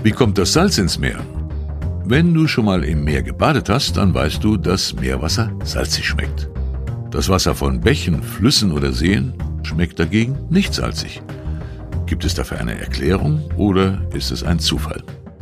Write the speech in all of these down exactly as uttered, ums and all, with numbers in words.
Wie kommt das Salz ins Meer? Wenn du schon mal im Meer gebadet hast, dann weißt du, dass Meerwasser salzig schmeckt. Das Wasser von Bächen, Flüssen oder Seen schmeckt dagegen nicht salzig. Gibt es dafür eine Erklärung oder ist es ein Zufall?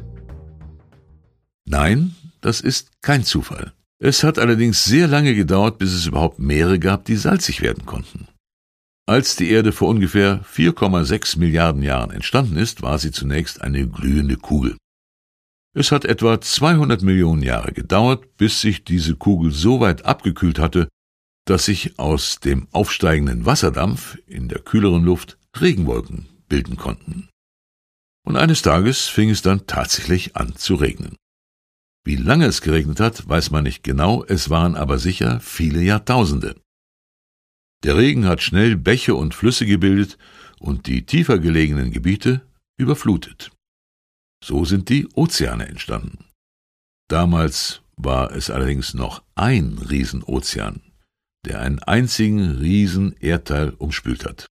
Nein, das ist kein Zufall. Es hat allerdings sehr lange gedauert, bis es überhaupt Meere gab, die salzig werden konnten. Als die Erde vor ungefähr vier Komma sechs Milliarden Jahren entstanden ist, war sie zunächst eine glühende Kugel. Es hat etwa zweihundert Millionen Jahre gedauert, bis sich diese Kugel so weit abgekühlt hatte, dass sich aus dem aufsteigenden Wasserdampf in der kühleren Luft Regenwolken bilden konnten. Und eines Tages fing es dann tatsächlich an zu regnen. Wie lange es geregnet hat, weiß man nicht genau, es waren aber sicher viele Jahrtausende. Der Regen hat schnell Bäche und Flüsse gebildet und die tiefer gelegenen Gebiete überflutet. So sind die Ozeane entstanden. Damals war es allerdings noch ein Riesenozean, der einen einzigen Riesen-Erdteil umspült hat.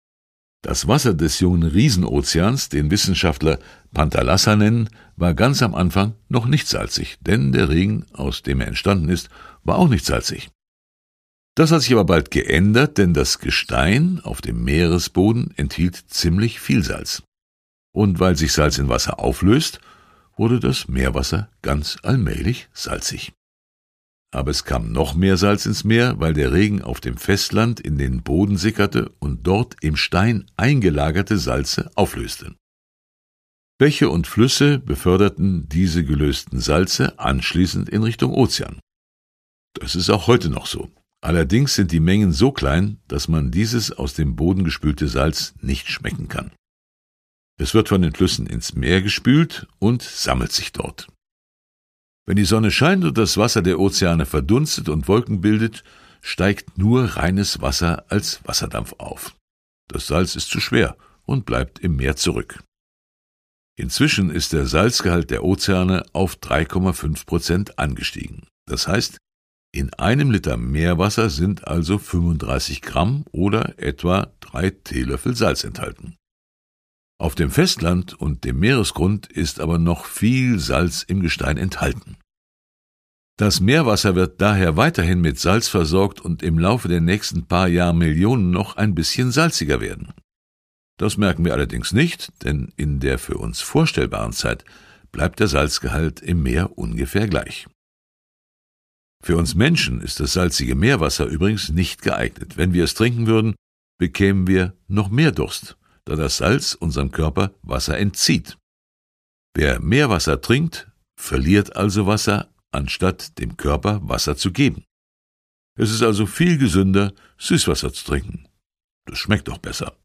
Das Wasser des jungen Riesenozeans, den Wissenschaftler Panthalassa nennen, war ganz am Anfang noch nicht salzig, denn der Regen, aus dem er entstanden ist, war auch nicht salzig. Das hat sich aber bald geändert, denn das Gestein auf dem Meeresboden enthielt ziemlich viel Salz. Und weil sich Salz in Wasser auflöst, wurde das Meerwasser ganz allmählich salzig. Aber es kam noch mehr Salz ins Meer, weil der Regen auf dem Festland in den Boden sickerte und dort im Stein eingelagerte Salze auflöste. Bäche und Flüsse beförderten diese gelösten Salze anschließend in Richtung Ozean. Das ist auch heute noch so. Allerdings sind die Mengen so klein, dass man dieses aus dem Boden gespülte Salz nicht schmecken kann. Es wird von den Flüssen ins Meer gespült und sammelt sich dort. Wenn die Sonne scheint und das Wasser der Ozeane verdunstet und Wolken bildet, steigt nur reines Wasser als Wasserdampf auf. Das Salz ist zu schwer und bleibt im Meer zurück. Inzwischen ist der Salzgehalt der Ozeane auf drei Komma fünf Prozent angestiegen. Das heißt, in einem Liter Meerwasser sind also fünfunddreißig Gramm oder etwa drei Teelöffel Salz enthalten. Auf dem Festland und dem Meeresgrund ist aber noch viel Salz im Gestein enthalten. Das Meerwasser wird daher weiterhin mit Salz versorgt und im Laufe der nächsten paar Jahrmillionen noch ein bisschen salziger werden. Das merken wir allerdings nicht, denn in der für uns vorstellbaren Zeit bleibt der Salzgehalt im Meer ungefähr gleich. Für uns Menschen ist das salzige Meerwasser übrigens nicht geeignet. Wenn wir es trinken würden, bekämen wir noch mehr Durst, da das Salz unserem Körper Wasser entzieht. Wer Meerwasser trinkt, verliert also Wasser, anstatt dem Körper Wasser zu geben. Es ist also viel gesünder, Süßwasser zu trinken. Das schmeckt doch besser.